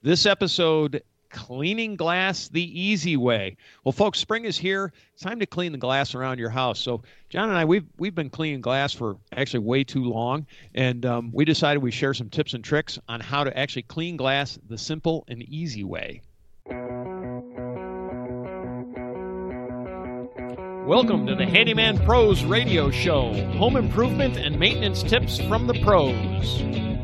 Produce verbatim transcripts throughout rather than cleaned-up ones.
This episode, cleaning glass the easy way. Well, folks, spring is here. It's time to clean the glass around your house. So John and I, we've we've been cleaning glass for actually way too long, and um, we decided we share some tips and tricks on how to actually clean glass the simple and easy way. Welcome to the Handyman Pros Radio Show, home improvement and maintenance tips from the pros.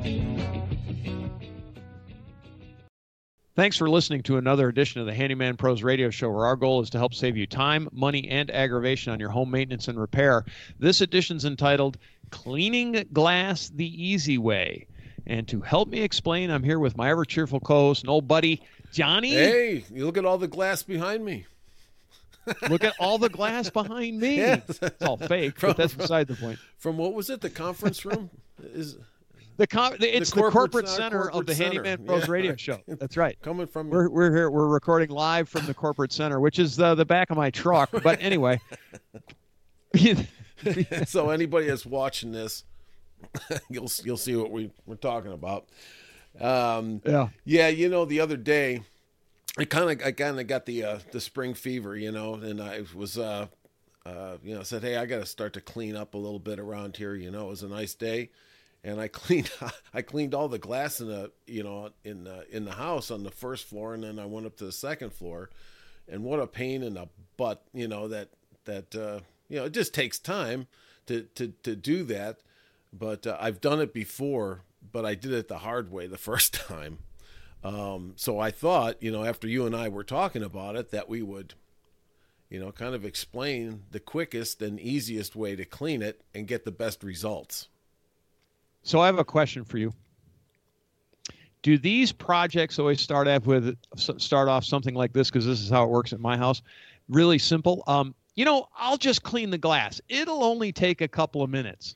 Thanks for listening to another edition of the Handyman Pros Radio Show, where our goal is to help save you time, money, and aggravation on your home maintenance and repair. This edition's entitled Cleaning Glass the Easy Way. And to help me explain, I'm here with my ever-cheerful co-host and old buddy, Johnny. Hey, you look at all the glass behind me. Look at all the glass behind me. Yes. It's all fake, From- but that's beside the point. From what was it? The conference room? Is The com- It's the corporate corporate, center- center corporate of the center. Handyman Pros Yeah. Radio Show. That's right. coming from We're we're here. We're recording live from the corporate center, which is the the back of my truck. But anyway, So anybody that's watching this, you'll you'll see what we we're talking about. Um, yeah. yeah, you know, the other day, I kind of I kind of got the uh, the spring fever, you know, and I was uh, uh, you know said, hey, I got to start to clean up a little bit around here. You know, it was a nice day, and I cleaned I cleaned all the glass in the you know in the, in the house on the first floor, and then I went up to the second floor, and what a pain in the butt, you know that that uh, you know it just takes time to to to do that, but uh, I've done it before, but I did it the hard way the first time. Um, so I thought, you know, after you and I were talking about it, that we would, you know, kind of explain the quickest and easiest way to clean it and get the best results. So I have a question for you. Do these projects always start off with start off something like this? Because this is how it works at my house. Really simple. Um, you know, I'll just clean the glass. It'll only take a couple of minutes.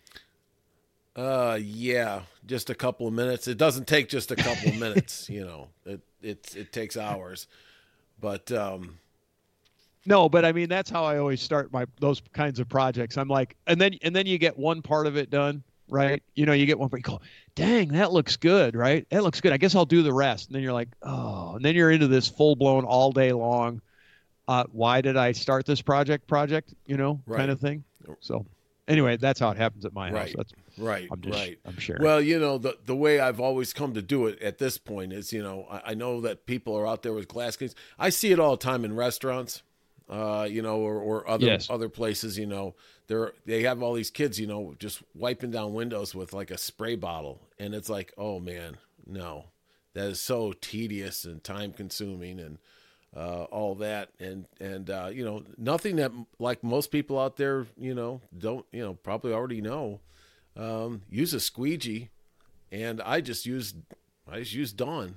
Uh, yeah, just a couple of minutes. It doesn't take just a couple of minutes, you know, it, it, it takes hours, but, um, No, but I mean, that's how I always start my, those kinds of projects. I'm like, and then, and then you get one part of it done, right? You know, you get one part, you go, dang, that looks good, right? That looks good. I guess I'll do the rest. And then you're like, oh, and then you're into this full blown all day long. Uh, why did I start this project project, you know, Right. kind of thing. So anyway, that's how it happens at my house. Right. That's, Right, I'm just, right. I'm sure. Well, you know, the the way I've always come to do it at this point is, you know, I, I know that people are out there with glass cleans. I see it all the time in restaurants, uh, you know, or, or other Yes. other places, you know. They're they have all these kids, you know, just wiping down windows with like a spray bottle. And it's like, oh man, no. That is so tedious and time consuming and uh, all that. And, and uh, you know, nothing that like most people out there, you know, don't, you know, probably already know. Um, use a squeegee, and I just used I just used Dawn.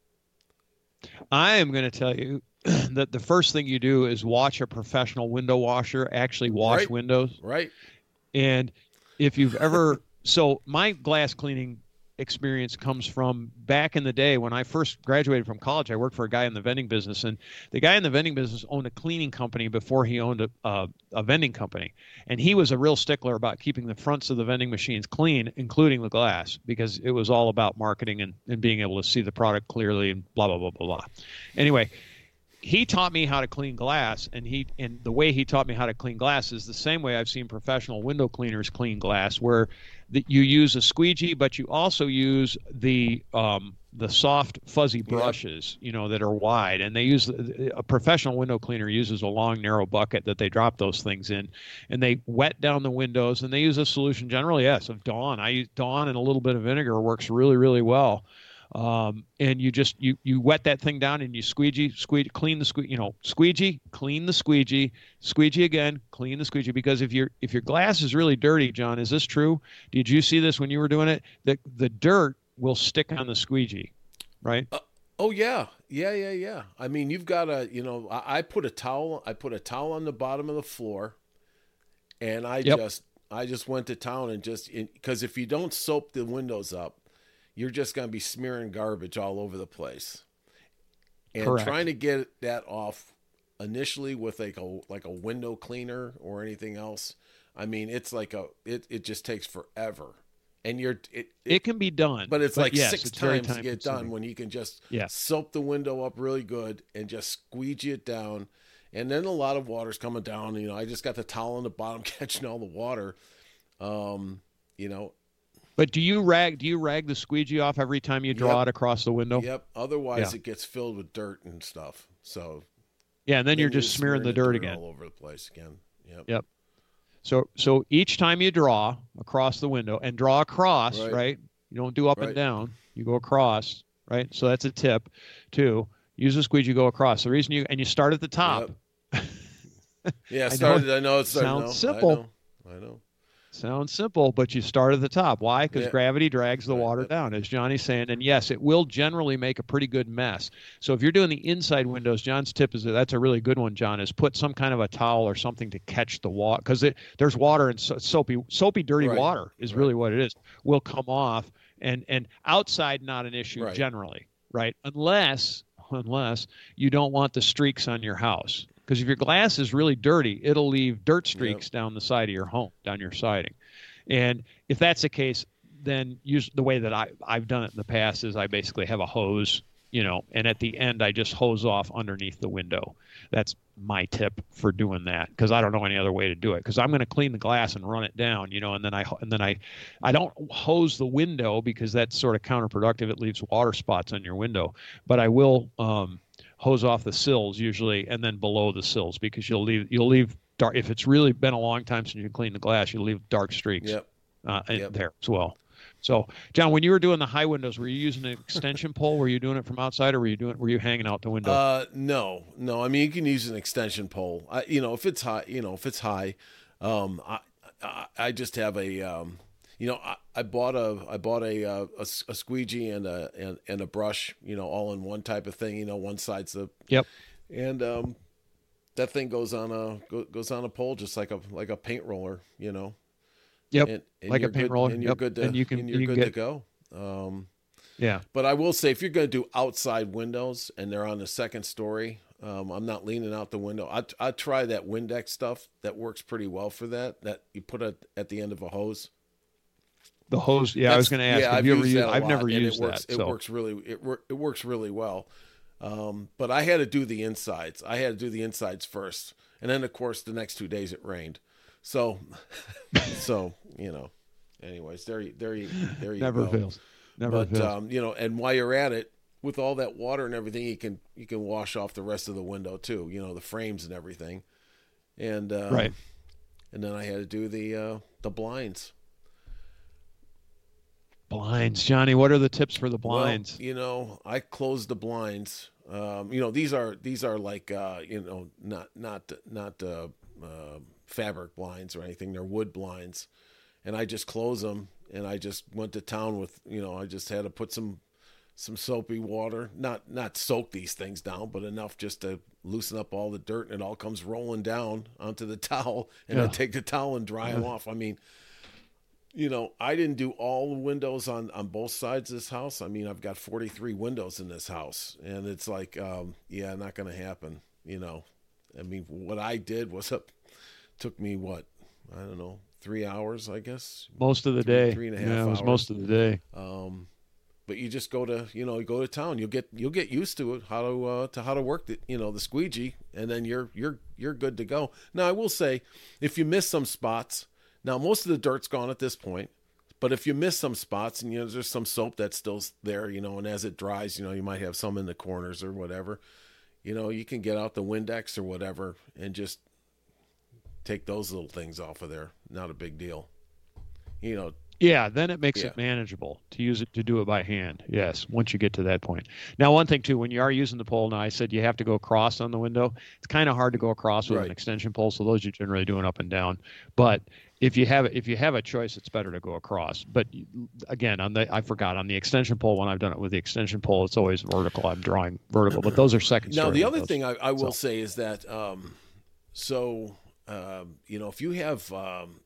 I am going to tell you that the first thing you do is watch a professional window washer actually wash Right. windows. Right. And if you've ever, so my glass cleaning experience comes from back in the day when I first graduated from college. I worked for a guy in the vending business, and the guy in the vending business owned a cleaning company before he owned a, a, a vending company. And he was a real stickler about keeping the fronts of the vending machines clean, including the glass, because it was all about marketing and, and being able to see the product clearly and blah, blah, blah, blah, blah. Anyway, he taught me how to clean glass, and he and the way he taught me how to clean glass is the same way I've seen professional window cleaners clean glass, where the, you use a squeegee, but you also use the um, the soft fuzzy brushes, you know, that are wide, and they use a professional window cleaner uses a long narrow bucket that they drop those things in, and they wet down the windows, and they use a solution generally, yes, of Dawn. I use Dawn, and a little bit of vinegar works really, really well. Um, and you just, you, you wet that thing down and you squeegee, squeegee, clean the squeegee, you know, squeegee, clean the squeegee, squeegee again, clean the squeegee. Because if your, if your glass is really dirty, John, is this true? Did you see this when you were doing it? The, the dirt will stick on the squeegee, right? Uh, oh yeah. Yeah. Yeah. Yeah. I mean, you've got to, you know, I, I put a towel, I put a towel on the bottom of the floor, and I Yep. just, I just went to town and just, because if you don't soap the windows up, you're just going to be smearing garbage all over the place. And Correct. trying to get that off initially with like a like a window cleaner or anything else, I mean, it's like a it, it just takes forever. and you're it, it, it can be done, but it's but like yes, six it's very times to get time-consuming. done when you can just Yeah. soap the window up really good and just squeegee it down. And then a lot of water's coming down. You know, I just got the towel on the bottom catching all the water. Um, you know, But do you rag? Do you rag the squeegee off every time you draw Yep. it across the window? yep. Otherwise, Yeah. it gets filled with dirt and stuff. So Yeah, and then, then you're just smearing the dirt again. all over the place again. Yep. Yep. So so each time you draw across the window and draw across, Right. right? You don't do up Right. and down. You go across, right? So that's a tip too. Use a squeegee, go across. The reason you and you start at the top. Yep. Yeah, I know started. it I know it started. sounds no, simple. I know. I know. Sounds simple, but you start at the top. Why? Because Yeah. gravity drags the Right, water yep. down, as Johnny's saying. And yes, it will generally make a pretty good mess. So if you're doing the inside windows, John's tip is that that's a really good one, John, is put some kind of a towel or something to catch the water. Because there's water and so, soapy, soapy, dirty Right. water is Right. really what it is, will come off. And, and outside, not an issue Right. generally, right? Unless, unless you don't want the streaks on your house. Because if your glass is really dirty, it'll leave dirt streaks Yep. down the side of your home, down your siding. And if that's the case, then use the way that I, I've done it in the past is I basically have a hose, you know, and at the end I just hose off underneath the window. That's my tip for doing that because I don't know any other way to do it because I'm going to clean the glass and run it down, you know, and then I and then I I don't hose the window because that's sort of counterproductive. It leaves water spots on your window, but I will um, hose off the sills usually and then below the sills because you'll leave you'll leave dark if it's really been a long time since you cleaned the glass, you'll leave dark streaks Yep. uh, in Yep. there as well. So, John, when you were doing the high windows, were you using an extension pole? Were you doing it from outside, or were you doing? Were you hanging out the window? Uh, no, no. I mean, you can use an extension pole. I, you know, if it's high, you know, if it's high, um, I, I, I just have a, um, you know, I, I bought a, I bought a, uh, a, s- a squeegee and a, and, and a brush, you know, all in one type of thing. You know, one side's the, Yep. and um, that thing goes on a go, goes on a pole just like a like a paint roller, you know. Yep. And, and Like a you're paint good, roller. and you're Yep. good to, And you can- and you're you can good to get- go. Um, Yeah. But I will say, if you're going to do outside windows and they're on the second story, um, I'm not leaning out the window. I I try that Windex stuff that works pretty well for that. That you put it at the end of a hose. The hose. Yeah, I That's- was going to ask. Yeah, have I've you ever used used? that a I've lot, never and used it works, that. It so. works really. It wor- it works really well. Um, but I had to do the insides. I had to do the insides first, and then of course the next two days it rained. So, so you know. Anyways, there you there you there you Never go. fails. Never But fails. um, you know, and while you're at it, with all that water and everything, you can you can wash off the rest of the window too. You know, the frames and everything. And um, Right. And then I had to do the uh, the blinds. Blinds, Johnny. What are the tips for the blinds? Well, you know, I closed the blinds. Um, you know, these are these are like uh, you know, not not not uh, uh, fabric blinds or anything. They're wood blinds, and I just close them. And I just went to town with, you know, I just had to put some some soapy water, not not soak these things down, but enough just to loosen up all the dirt, and it all comes rolling down onto the towel, and Yeah. then take the towel and dry them off. I mean, you know, I didn't do all the windows on, on both sides of this house. I mean, I've got forty-three windows in this house, and it's like, um, yeah, not going to happen. You know, I mean, what I did was up, took me what, I don't know, three hours, I guess. Most of the three- day. three and a half Yeah, it was hours. most of the day. Um, but you just go to, you know, you go to town. You'll get you'll get used to it, how to uh, to how to work the, you know, the squeegee, and then you're you're you're good to go. Now I will say, if you miss some spots, now most of the dirt's gone at this point, but if you miss some spots and you know there's some soap that's still there, you know, and as it dries, you know, you might have some in the corners or whatever, you know, you can get out the Windex or whatever and just take those little things off of there. Not a big deal, you know. Yeah, then it makes Yeah. it manageable to use it to do it by hand. Yes, once you get to that point. Now, one thing too, when you are using the pole, now I said you have to go across on the window. It's kind of hard to go across with Right. an extension pole, so those you're generally doing up and down. But if you have if you have a choice, it's better to go across. But again, on the I forgot on the extension pole when I've done it with the extension pole, it's always vertical. I'm drawing vertical, but those are second. Now, story the other windows. thing I, I will So- say is that, um, so, um, you know, if you have um,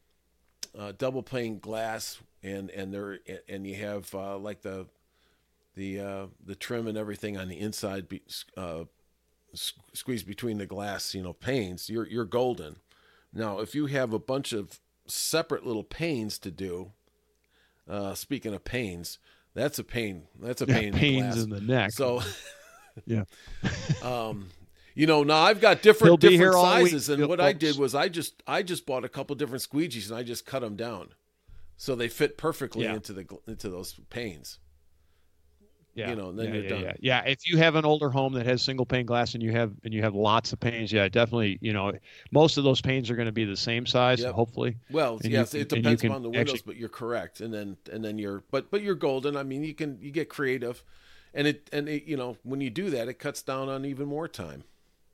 uh, double pane glass and and there and you have uh, like the the uh, the trim and everything on the inside, be, uh, s- squeezed between the glass, you know, panes, you're you're golden. Now, if you have a bunch of separate little panes to do, Uh, speaking of pains, that's a pain. That's a Yeah, pain in the pains glass. in the neck. So, yeah. um, you know, now I've got different He'll be different here all sizes, week, and what I folks. did was I just I just bought a couple different squeegees and I just cut them down, so they fit perfectly Yeah. into the gl- into those panes. Yeah. You know, then yeah, you're yeah, done. Yeah. yeah. If you have an older home that has single pane glass and you have and you have lots of panes, yeah, definitely, you know, most of those panes are going to be the same size, Yep. hopefully. Well, And yes, you it can- and you depends can upon the windows, actually- but you're correct. And then and then you're but but you're golden. I mean, you can you get creative, and it and it, you know, when you do that, it cuts down on even more time.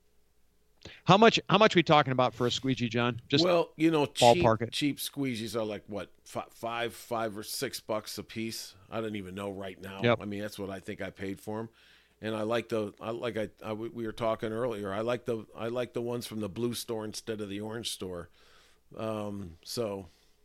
How much how much we talking about for a squeegee, John? Just Well, you know, cheap ballpark it. cheap squeegees are like what fi- five five or six bucks a piece. I don't even know right now. Yep. I mean, that's what I think I paid for them. And I like the I like I, I we were talking earlier. I like the I like the ones from the blue store instead of the orange store. Um, so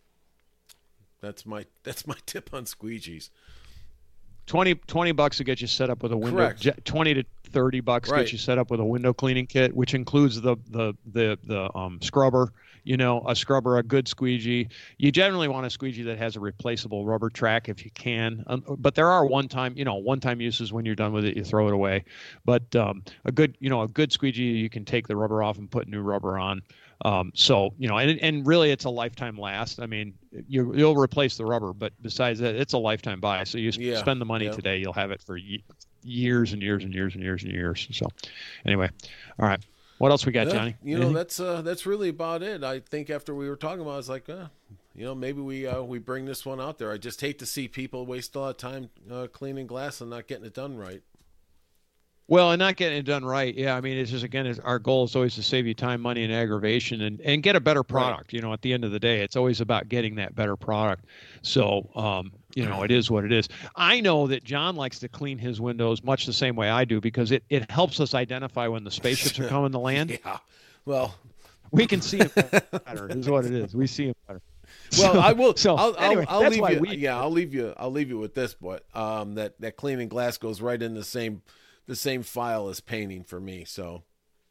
that's my that's my tip on squeegees. twenty, twenty bucks to get you set up with a window. Correct. Je- twenty to thirty bucks to Right. get you set up with a window cleaning kit, which includes the the the the um, scrubber. You know, a scrubber, a good squeegee. You generally want a squeegee that has a replaceable rubber track if you can. Um, but there are one-time, you know, one-time uses. When you're done with it, you throw it away. But um, a good, you know, a good squeegee, you can take the rubber off and put new rubber on. Um, so, you know, and and really, it's a lifetime last. I mean, you you'll replace the rubber, but besides that, it's a lifetime buy. So you sp- Yeah. spend the money Yep. today, you'll have it for ye- years and years and years and years and years. So, anyway, all right. What else we got, Yeah, Johnny? you know, Anything? that's uh, that's really about it. I think after we were talking about it, I was like, uh, you know, maybe we uh, we bring this one out there. I just hate to see people waste a lot of time uh, cleaning glass and not getting it done right. Well, and not getting it done right. Yeah, I mean, it's just, again, it's, our goal is always to save you time, money, and aggravation, and, and get a better product. You know, at the end of the day, it's always about getting that better product. So, um, you know, it is what it is. I know that John likes to clean his windows much the same way I do, because it, it helps us identify when the spaceships are coming to land. Yeah. Well, We can see them better, is what it is. We see them better. well, So- I will. So, I'll, anyway, I'll, I'll that's leave why you. we- Yeah, I'll leave you. I'll leave you with this, but um, that that cleaning glass goes right in the same the same file as painting for me. So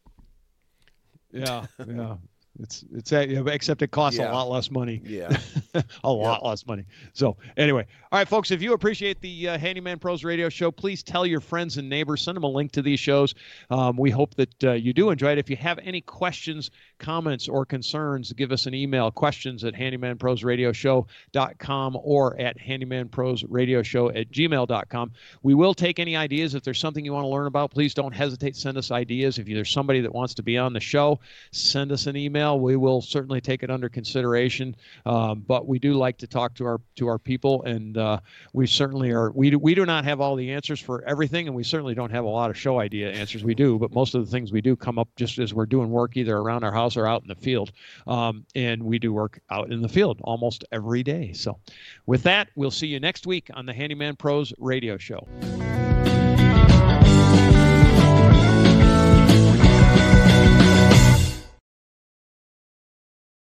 Yeah, yeah. It's it's a, yeah, except it costs Yeah. a lot less money. yeah, a lot less money. So anyway, all right, folks, if you appreciate the uh, Handyman Pros radio show, please tell your friends and neighbors, send them a link to these shows. Um, we hope that uh, you do enjoy it. If you have any questions, comments, or concerns, give us an email, questions at handyman pros radio show dot com or at handyman pros radio show at gmail dot com. We will take any ideas. If there's something you want to learn about, please don't hesitate to send us ideas. If there's somebody that wants to be on the show, send us an email. We will certainly take it under consideration. Um, but we do like to talk to our to our people, and uh, we certainly are. We do, we do not have all the answers for everything, and we certainly don't have a lot of show idea answers. We do, but most of the things we do come up just as we're doing work either around our house or out in the field. Um, and we do work out in the field almost every day. So with that, we'll see you next week on the Handyman Pros Radio Show.